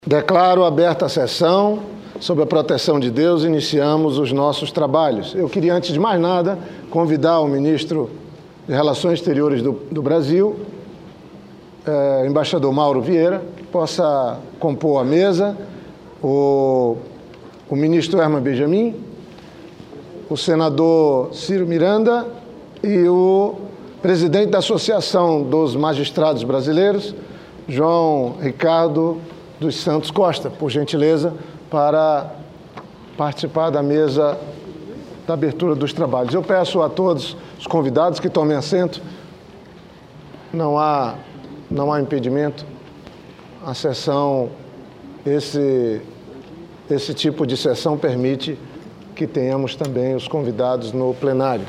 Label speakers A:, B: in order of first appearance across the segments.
A: Declaro aberta a sessão. Sob a proteção de Deus, iniciamos os nossos trabalhos. Eu queria, antes de mais nada, convidar o ministro de Relações Exteriores do Brasil, embaixador Mauro Vieira, que possa compor a mesa, o ministro Herman Benjamin, o senador Ciro Miranda e o presidente da Associação dos Magistrados Brasileiros, João Ricardo dos Santos Costa, por gentileza, para participar da mesa da abertura dos trabalhos. Eu peço a todos os convidados que tomem assento. Não há impedimento. A sessão, esse tipo de sessão permite que tenhamos também os convidados no plenário.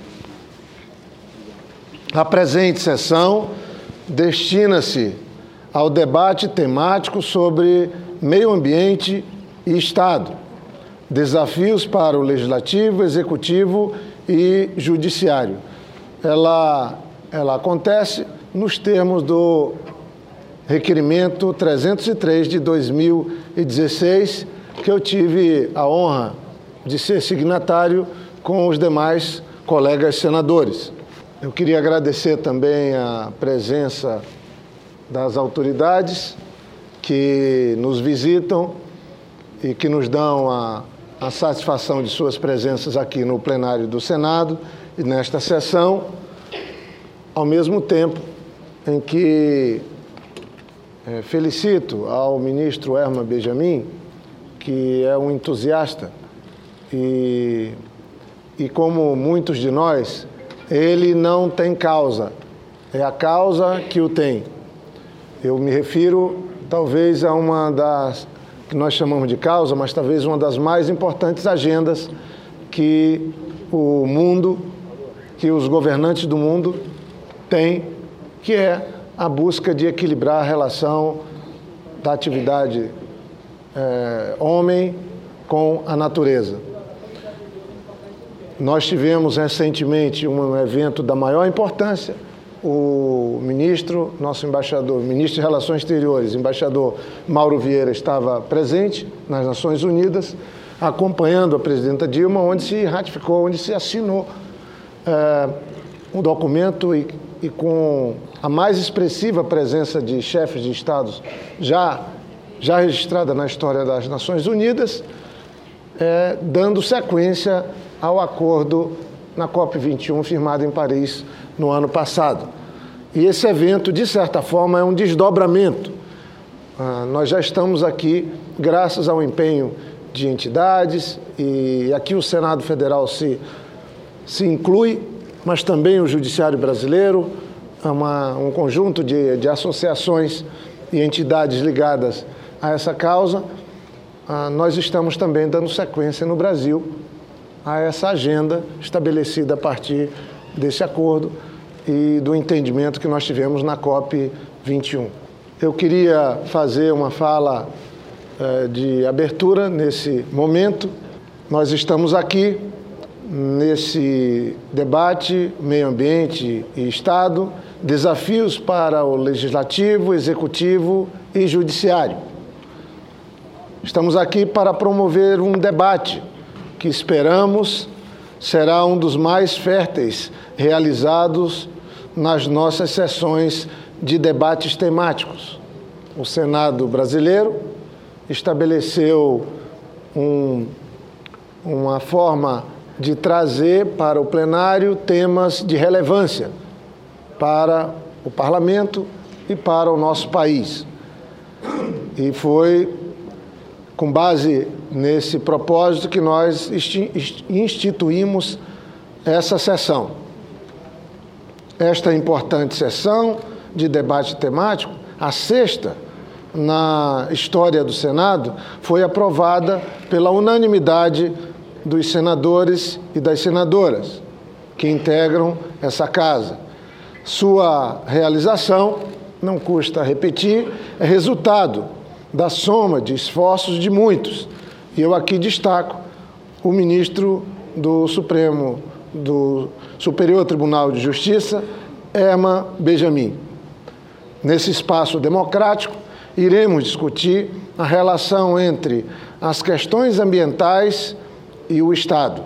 A: A presente sessão destina-se ao debate temático sobre meio ambiente e Estado, desafios para o Legislativo, Executivo e Judiciário. Ela acontece nos termos do requerimento 303 de 2016, que eu tive a honra de ser signatário com os demais colegas senadores. Eu queria agradecer também a presença das autoridades que nos visitam e que nos dão a satisfação de suas presenças aqui no plenário do Senado e nesta sessão, ao mesmo tempo em que felicito ao ministro Herman Benjamin, que é um entusiasta e como muitos de nós, ele não tem causa, é a causa que o tem. Eu me refiro, talvez, a uma das que nós chamamos de causa, mas talvez uma das mais importantes agendas que o mundo, que os governantes do mundo têm, que é a busca de equilibrar a relação da atividade homem com a natureza. Nós tivemos recentemente um evento da maior importância. O ministro, nosso embaixador, ministro de Relações Exteriores, embaixador Mauro Vieira, estava presente nas Nações Unidas, acompanhando a presidenta Dilma, onde se ratificou, onde se assinou um documento e com a mais expressiva presença de chefes de estados já registrada na história das Nações Unidas, dando sequência ao acordo na COP21, firmado em Paris no ano passado. E esse evento, de certa forma, é um desdobramento. Nós já estamos aqui, graças ao empenho de entidades, e aqui o Senado Federal se inclui, mas também o Judiciário Brasileiro, um conjunto de associações e entidades ligadas a essa causa. Nós estamos também dando sequência no Brasil a essa agenda estabelecida a partir desse acordo e do entendimento que nós tivemos na COP21. Eu queria fazer uma fala de abertura nesse momento. Nós estamos aqui nesse debate meio ambiente e Estado, desafios para o Legislativo, Executivo e Judiciário. Estamos aqui para promover um debate que esperamos será um dos mais férteis realizados nas nossas sessões de debates temáticos. O Senado brasileiro estabeleceu uma forma de trazer para o plenário temas de relevância para o parlamento e para o nosso país. E foi com base nesse propósito que nós instituímos essa sessão. Esta importante sessão de debate temático, a sexta na história do Senado, foi aprovada pela unanimidade dos senadores e das senadoras que integram essa casa. Sua realização, não custa repetir, é resultado da soma de esforços de muitos. E eu aqui destaco o ministro do Superior Tribunal de Justiça, Herman Benjamin. Nesse espaço democrático, iremos discutir a relação entre as questões ambientais e o Estado.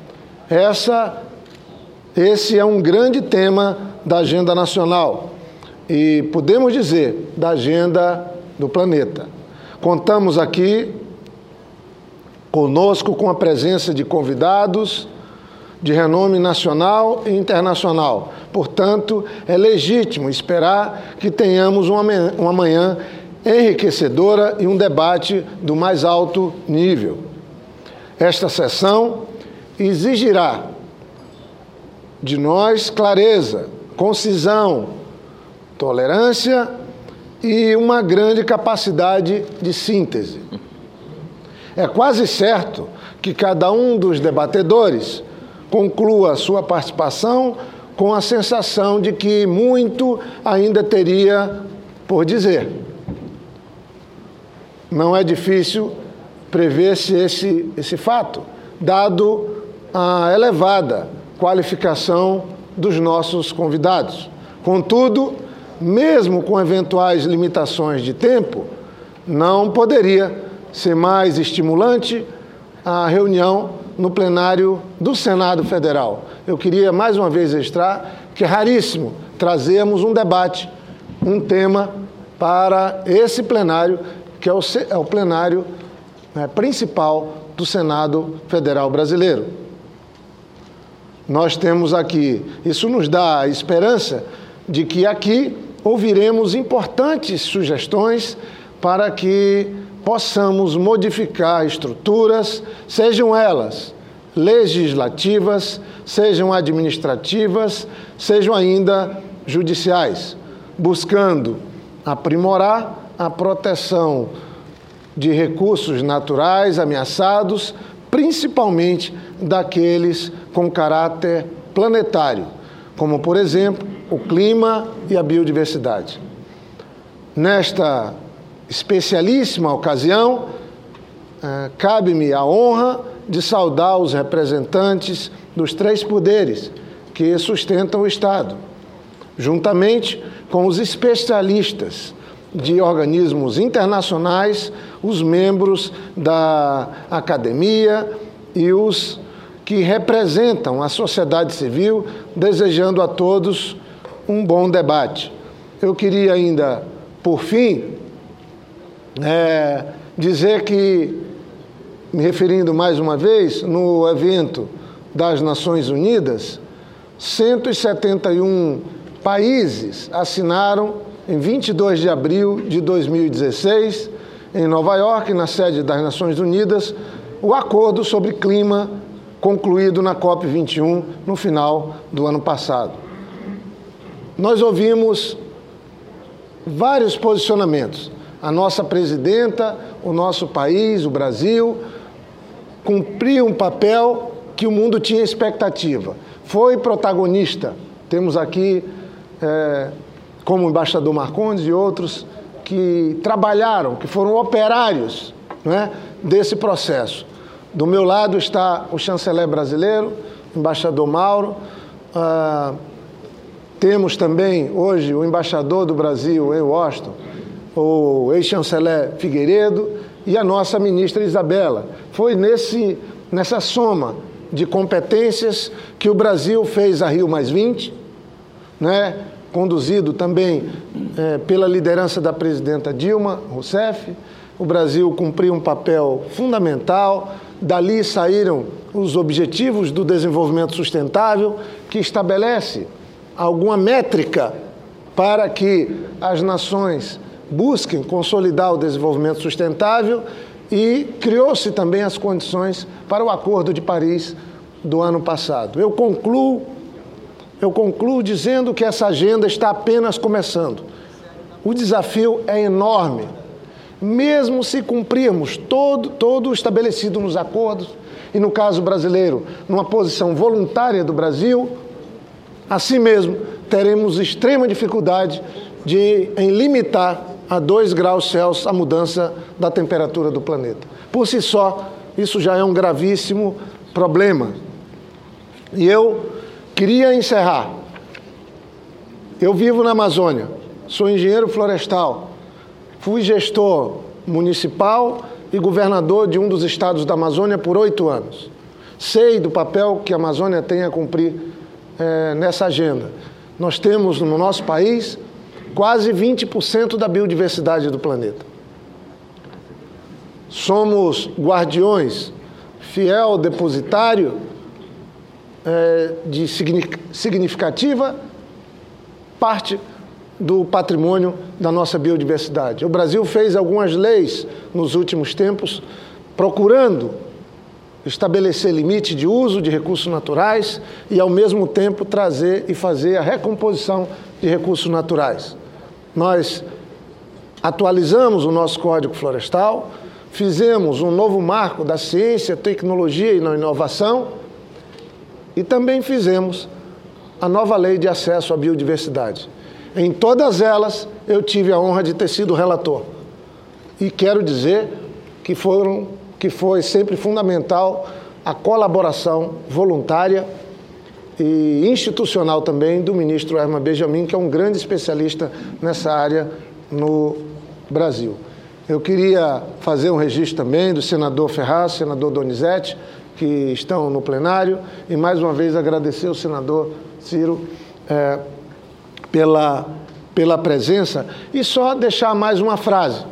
A: Esse é um grande tema da agenda nacional e, podemos dizer, da agenda do planeta. Contamos aqui conosco com a presença de convidados de renome nacional e internacional. Portanto, é legítimo esperar que tenhamos uma manhã enriquecedora e um debate do mais alto nível. Esta sessão exigirá de nós clareza, concisão, tolerância e uma grande capacidade de síntese. É quase certo que cada um dos debatedores conclua sua participação com a sensação de que muito ainda teria por dizer. Não é difícil prever-se esse fato, dado a elevada qualificação dos nossos convidados. Contudo, mesmo com eventuais limitações de tempo, não poderia ser mais estimulante a reunião no plenário do Senado Federal. Eu queria mais uma vez registrar que é raríssimo trazermos um debate, um tema para esse plenário, que é o plenário principal do Senado Federal brasileiro. Nós temos aqui, isso nos dá a esperança de que aqui ouviremos importantes sugestões para que possamos modificar estruturas, sejam elas legislativas, sejam administrativas, sejam ainda judiciais, buscando aprimorar a proteção de recursos naturais ameaçados, principalmente daqueles com caráter planetário, como, por exemplo, o clima e a biodiversidade. Nesta especialíssima ocasião, cabe-me a honra de saudar os representantes dos 3 poderes que sustentam o Estado, juntamente com os especialistas de organismos internacionais, os membros da academia e os que representam a sociedade civil, desejando a todos um bom debate. Eu queria ainda, por fim, dizer que, me referindo mais uma vez, no evento das Nações Unidas, 171 países assinaram, em 22 de abril de 2016, em Nova York, na sede das Nações Unidas, o acordo sobre clima concluído na COP21 no final do ano passado. Nós ouvimos vários posicionamentos. A nossa presidenta, o nosso país, o Brasil, cumpriu um papel que o mundo tinha expectativa. Foi protagonista. Temos aqui, como o embaixador Marcondes e outros, que trabalharam, que foram operários, desse processo. Do meu lado está o chanceler brasileiro, o embaixador Mauro. Temos também hoje o embaixador do Brasil em Washington, o ex-chanceler Figueiredo, e a nossa ministra Isabela. Foi nessa soma de competências que o Brasil fez a Rio+20, conduzido também pela liderança da presidenta Dilma Rousseff. O Brasil cumpriu um papel fundamental. Dali saíram os Objetivos do Desenvolvimento Sustentável, que estabelece alguma métrica para que as nações busquem consolidar o desenvolvimento sustentável, e criou-se também as condições para o Acordo de Paris do ano passado. Eu concluo dizendo que essa agenda está apenas começando. O desafio é enorme. Mesmo se cumprirmos todo o estabelecido nos acordos, e no caso brasileiro, numa posição voluntária do Brasil, assim mesmo teremos extrema dificuldade em limitar a 2 graus Celsius a mudança da temperatura do planeta. Por si só, isso já é um gravíssimo problema. E eu queria encerrar. Eu vivo na Amazônia, sou engenheiro florestal, Fui gestor municipal e governador de um dos estados da Amazônia por 8 anos. Sei do papel que a Amazônia tem a cumprir nessa agenda. Nós temos no nosso país quase 20% da biodiversidade do planeta. Somos guardiões, fiel depositário de significativa parte do patrimônio da nossa biodiversidade. O Brasil fez algumas leis nos últimos tempos procurando estabelecer limite de uso de recursos naturais e, ao mesmo tempo, trazer e fazer a recomposição de recursos naturais. Nós atualizamos o nosso Código Florestal, fizemos um novo marco da ciência, tecnologia e inovação e também fizemos a nova Lei de Acesso à Biodiversidade. Em todas elas, eu tive a honra de ter sido relator. E quero dizer que foi sempre fundamental a colaboração voluntária e institucional também do ministro Herman Benjamin, que é um grande especialista nessa área no Brasil. Eu queria fazer um registro também do senador Ferraz, senador Donizete, que estão no plenário, e mais uma vez agradecer ao senador Ciro pela presença, e só deixar mais uma frase.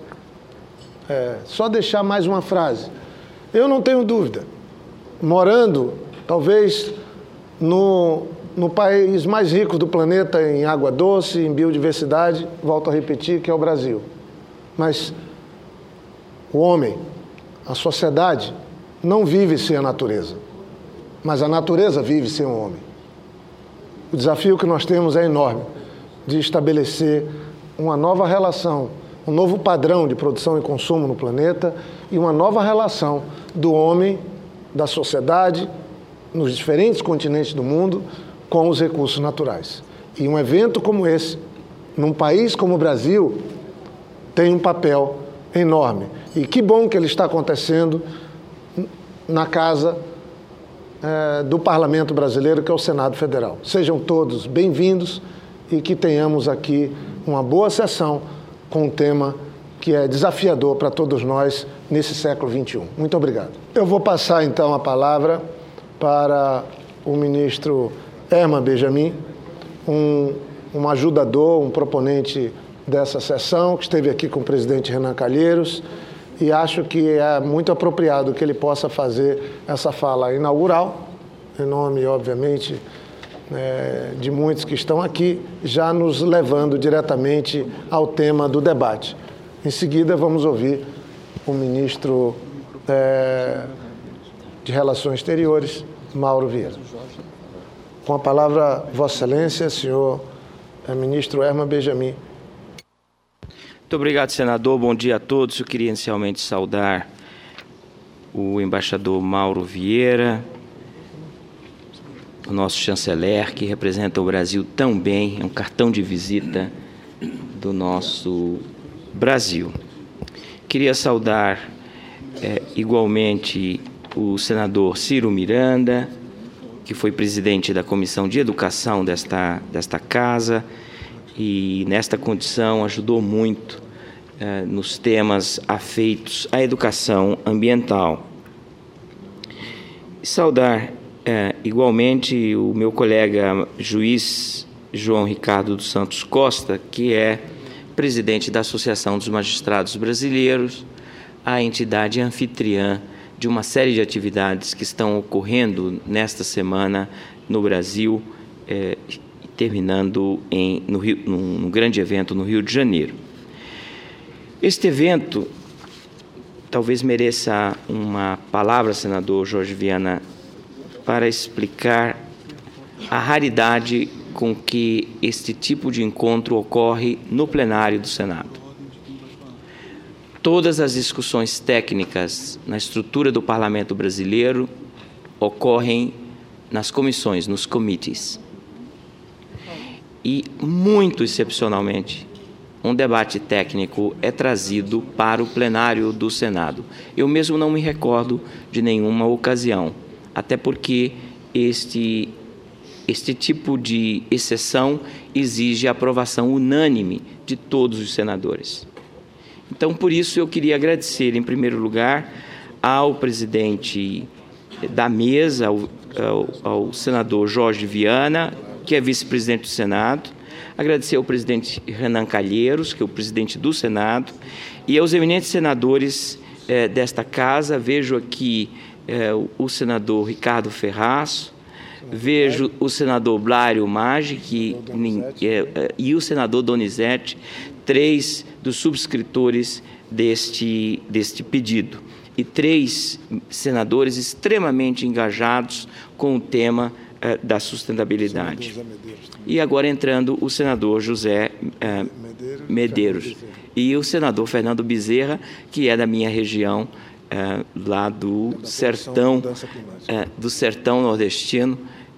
A: Eu não tenho dúvida, morando talvez no país mais rico do planeta em água doce, em biodiversidade, volto a repetir, que é o Brasil. Mas o homem, a sociedade, não vive sem a natureza, mas a natureza vive sem o homem. O desafio que nós temos é enorme, de estabelecer uma nova relação, um novo padrão de produção e consumo no planeta e uma nova relação do homem, da sociedade, nos diferentes continentes do mundo, com os recursos naturais. E um evento como esse, num país como o Brasil, tem um papel enorme. E que bom que ele está acontecendo na casa do Parlamento Brasileiro, que é o Senado Federal. Sejam todos bem-vindos e que tenhamos aqui uma boa sessão com um tema que é desafiador para todos nós nesse século XXI. Muito obrigado. Eu vou passar, então, a palavra para o ministro Herman Benjamin, um ajudador, um proponente dessa sessão, que esteve aqui com o presidente Renan Calheiros, e acho que é muito apropriado que ele possa fazer essa fala inaugural, em nome, obviamente, de muitos que estão aqui, já nos levando diretamente ao tema do debate. Em seguida, vamos ouvir o ministro de Relações Exteriores, Mauro Vieira. Com a palavra, Vossa Excelência, senhor ministro Herman Benjamin.
B: Muito obrigado, senador. Bom dia a todos. Eu queria inicialmente saudar o embaixador Mauro Vieira, o nosso chanceler, que representa o Brasil tão bem, é um cartão de visita do nosso Brasil. Queria saudar igualmente o senador Ciro Miranda, que foi presidente da Comissão de Educação desta casa, e nesta condição ajudou muito nos temas afeitos à educação ambiental. E saudar igualmente o meu colega juiz João Ricardo dos Santos Costa, que é presidente da Associação dos Magistrados Brasileiros, a entidade anfitriã de uma série de atividades que estão ocorrendo nesta semana no Brasil, terminando num grande evento no Rio de Janeiro. Este evento talvez mereça uma palavra, senador Jorge Viana, para explicar a raridade com que este tipo de encontro ocorre no plenário do Senado. Todas as discussões técnicas na estrutura do Parlamento brasileiro ocorrem nas comissões, nos committees. E, muito excepcionalmente, um debate técnico é trazido para o plenário do Senado. Eu mesmo não me recordo de nenhuma ocasião, até porque este tipo de exceção exige a aprovação unânime de todos os senadores. Então, por isso, eu queria agradecer, em primeiro lugar, ao presidente da mesa, ao senador Jorge Viana, que é vice-presidente do Senado, agradecer ao presidente Renan Calheiros, que é o presidente do Senado, e aos eminentes senadores desta casa. Vejo aqui o senador Ricardo Ferraz, vejo o senador Blário Maggi e o senador Donizete, 3 dos subscritores deste pedido, e 3 senadores extremamente engajados com o tema da sustentabilidade. E agora entrando o senador José Medeiros e o senador Fernando Bezerra, que é da minha região, lá do sertão nordestino,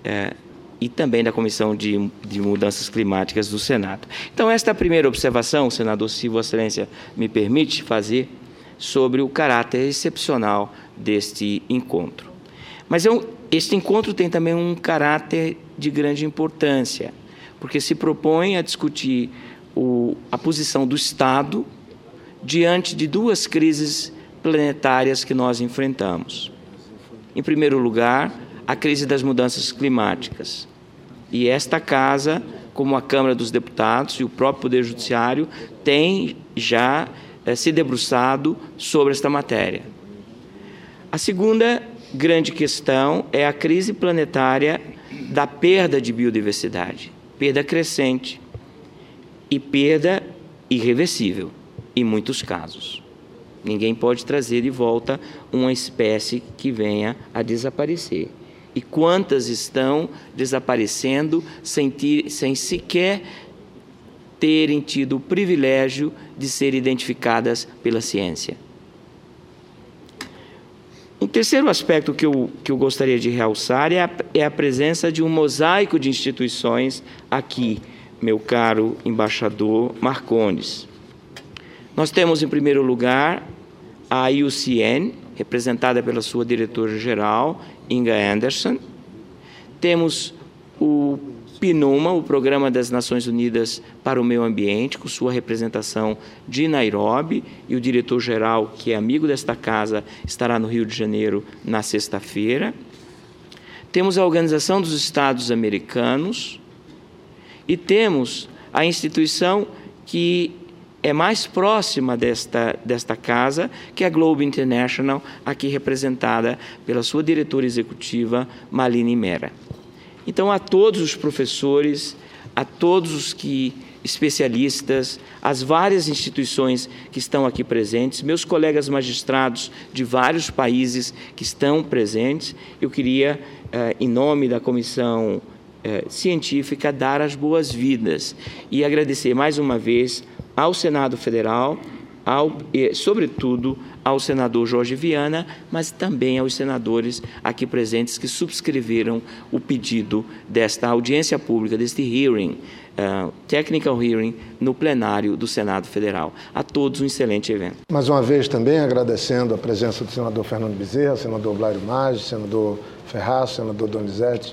B: e também da Comissão de Mudanças Climáticas do Senado. Então, esta é a primeira observação, senador, se Vossa Excelência me permite fazer, sobre o caráter excepcional deste encontro. Mas este encontro tem também um caráter de grande importância, porque se propõe a discutir a posição do Estado diante de 2 crises planetárias que nós enfrentamos. Em primeiro lugar, a crise das mudanças climáticas. E esta Casa, como a Câmara dos Deputados e o próprio Poder Judiciário, tem já se debruçado sobre esta matéria. A segunda grande questão é a crise planetária da perda de biodiversidade, perda crescente e perda irreversível, em muitos casos. Ninguém pode trazer de volta uma espécie que venha a desaparecer. E quantas estão desaparecendo sem sequer terem tido o privilégio de ser identificadas pela ciência. Um terceiro aspecto que eu gostaria de realçar é a presença de um mosaico de instituições aqui, meu caro embaixador Marcondes. Nós temos, em primeiro lugar, a IUCN, representada pela sua diretora-geral, Inga Anderson. Temos o PNUMA, o Programa das Nações Unidas para o Meio Ambiente, com sua representação de Nairobi, e o diretor-geral, que é amigo desta casa, estará no Rio de Janeiro na sexta-feira. Temos a Organização dos Estados Americanos e temos a instituição que é mais próxima desta casa, que é a Globe International, aqui representada pela sua diretora executiva, Malini Mera. Então, a todos os professores, a todos os especialistas, as várias instituições que estão aqui presentes, meus colegas magistrados de vários países que estão presentes, eu queria, em nome da Comissão Científica, dar as boas-vindas e agradecer mais uma vez ao Senado Federal, sobretudo ao senador Jorge Viana, mas também aos senadores aqui presentes que subscreveram o pedido desta audiência pública, deste hearing, technical hearing, no plenário do Senado Federal. A todos um excelente evento.
A: Mais uma vez também agradecendo a presença do senador Fernando Bezerra, senador Blário Maggi, senador Ferraz, senador Donizete.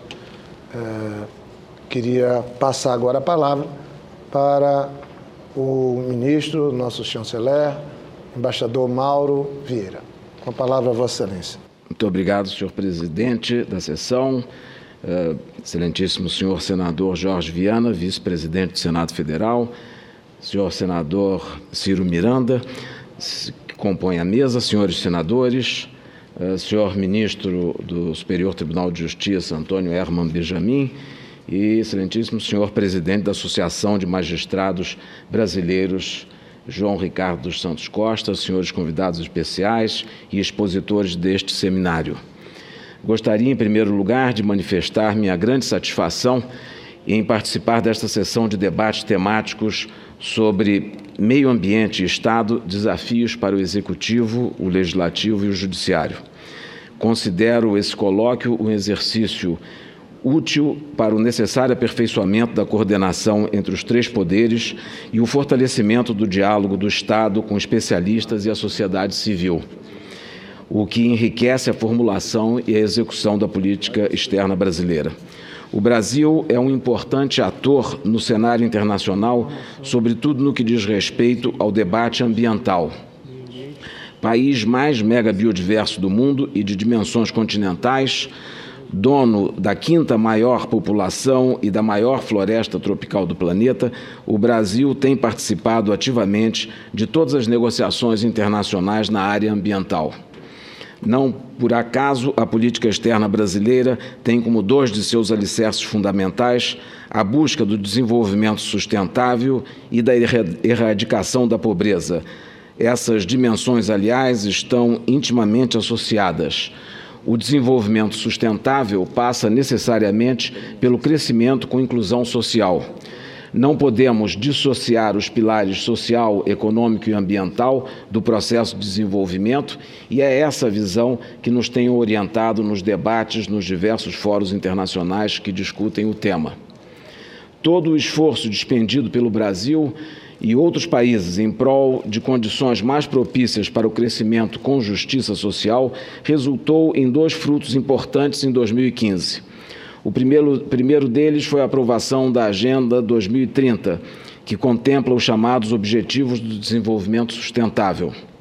A: Queria passar agora a palavra para o ministro, nosso chanceler, embaixador Mauro Vieira. Com a palavra a Vossa Excelência.
C: Muito obrigado, senhor presidente da sessão, excelentíssimo senhor senador Jorge Viana, vice-presidente do Senado Federal, senhor senador Ciro Miranda, que compõe a mesa, senhores senadores, senhor ministro do Superior Tribunal de Justiça, Antônio Herman Benjamin, e excelentíssimo senhor presidente da Associação de Magistrados Brasileiros, João Ricardo dos Santos Costa, senhores convidados especiais e expositores deste seminário. Gostaria, em primeiro lugar, de manifestar minha grande satisfação em participar desta sessão de debates temáticos sobre meio ambiente e Estado, desafios para o Executivo, o Legislativo e o Judiciário. Considero esse colóquio um exercício útil para o necessário aperfeiçoamento da coordenação entre os 3 poderes e o fortalecimento do diálogo do Estado com especialistas e a sociedade civil, o que enriquece a formulação e a execução da política externa brasileira. O Brasil é um importante ator no cenário internacional, sobretudo no que diz respeito ao debate ambiental. País mais mega biodiverso do mundo e de dimensões continentais, dono da quinta maior população e da maior floresta tropical do planeta, o Brasil tem participado ativamente de todas as negociações internacionais na área ambiental. Não por acaso, a política externa brasileira tem como dois de seus alicerces fundamentais a busca do desenvolvimento sustentável e da erradicação da pobreza. Essas dimensões, aliás, estão intimamente associadas. O desenvolvimento sustentável passa necessariamente pelo crescimento com inclusão social. Não podemos dissociar os pilares social, econômico e ambiental do processo de desenvolvimento, e é essa visão que nos tem orientado nos debates nos diversos fóruns internacionais que discutem o tema. Todo o esforço despendido pelo Brasil e outros países em prol de condições mais propícias para o crescimento com justiça social resultou em dois frutos importantes em 2015. O primeiro deles foi a aprovação da Agenda 2030, que contempla os chamados Objetivos do Desenvolvimento Sustentável.